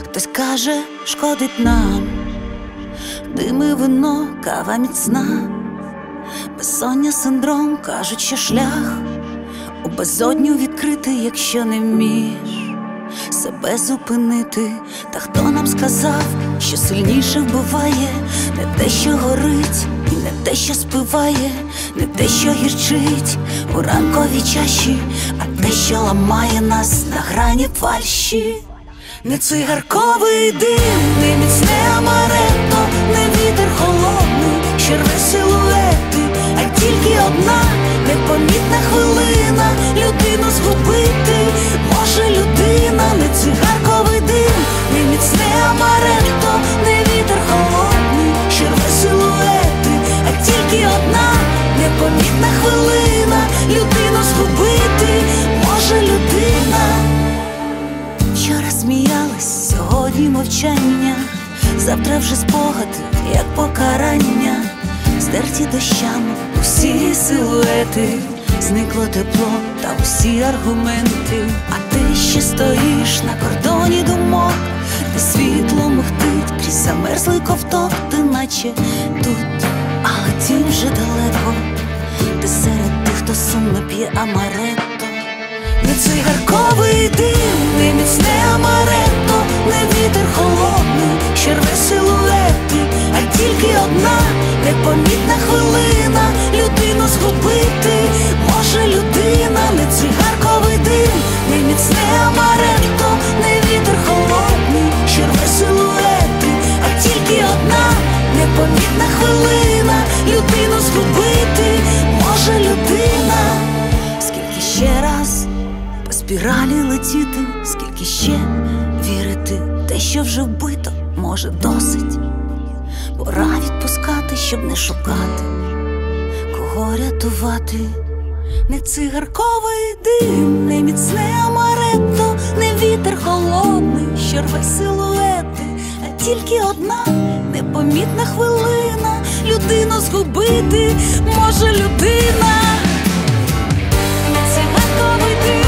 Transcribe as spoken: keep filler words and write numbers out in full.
Хтось каже, шкодить нам дим і вино, кава міцна. Безсоння синдром, кажуть, що шлях у безодню відкритий, якщо не вмієш себе зупинити. Та хто нам сказав, що сильніше вбиває не те, що горить, і не те, що спиває, не те, що гірчить у ранковій чаші, а те, що ламає нас на грані фальші. Не цигарковий дим, не міцне амаретто, не вітер холодний, що рве силуети, а тільки одна непомітна хвилина людину згубити може людина. Не цигарковий дим, не міцне амаретто, не вітер холодний, що рве силуети, а тільки одна непомітна хвилина людину згубити може людина. Вчора сміялись, сьогодні мовчання, завтра вже спогади, як покарання. Здерті дощами усі силуети, зникло тепло та усі аргументи. А ти ще стоїш на кордоні думок, де світло михтить крізь замерзлий ковток. Ти наче тут, але тінь вже далеко. Ти серед тих, хто сумно п'є амаретто. Не цигарковий дим, не міцне амаретто, не вітер холодний, що рве силуети, а тільки одна непомітна хвилина людину згубити може людина. Не цигарковий дим, не міцне амаретто, не вітер холодний, що рве силуети, а тільки одна непомітна хвилина людину згубити може людина. Скільки ще раз по спіралі летіти, скільки ще вірити те, що вже вбито, може досить. Пора відпускати, щоб не шукати, кого рятувати. Не цигарковий дим, не міцне амаретто, не вітер холодний, що рве силуети, а тільки одна непомітна хвилина людину згубити може людина. Не цигарковий дим.